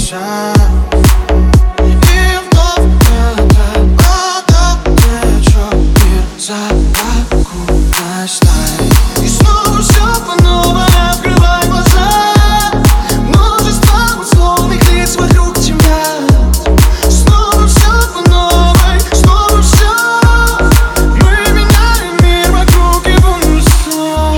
глаза. И вновь вода течет, мир запакуй стаи. И снова все по новой, открывай глаза. Множество условных лиц вокруг тебя. Снова все по новой, снова все. Мы меняем мир вокруг и в унисон.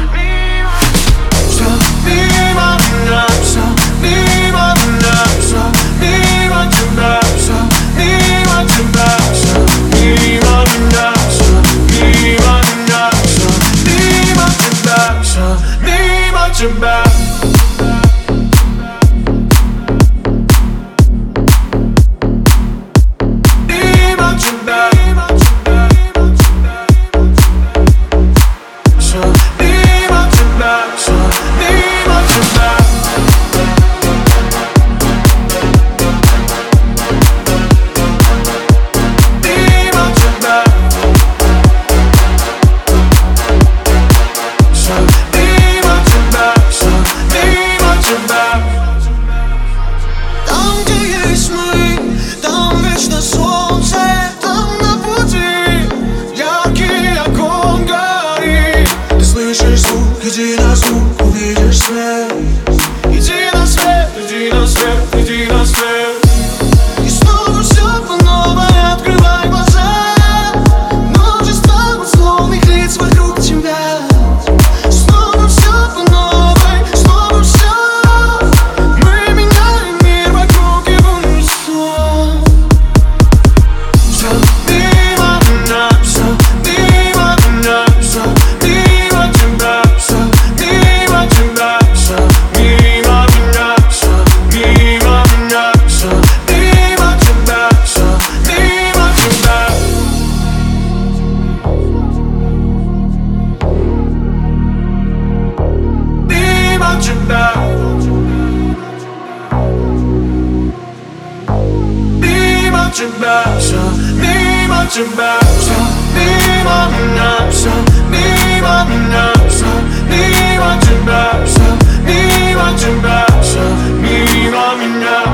Все мимо меня, все мимо меня, все мимо тебя, все мимо тебя, все мимо меня, все мимо меня, все мимо тебя, все мимо тебя. Там, где есть мы, там вечно солнце, там на пути яркий огонь горит. Ты слышишь звук, иди на звук, увидишь свет. Иди на свет, иди на свет, иди на свет. И снова все по новой, открывай глаза. Множество условных лиц вокруг тебя. Снова все по новой, снова все. Мы меняем мир вокруг и в унисон. Все мимо меня, все мимо меня, все мимо тебя, все мимо тебя, все мимо меня, все мимо меня, все мимо тебя, все мимо тебя. Мимо тебя. Мимо тебя, все мимо тебя, все мимо меня, все мимо меня, все мимо тебя, все мимо тебя, все мимо меня.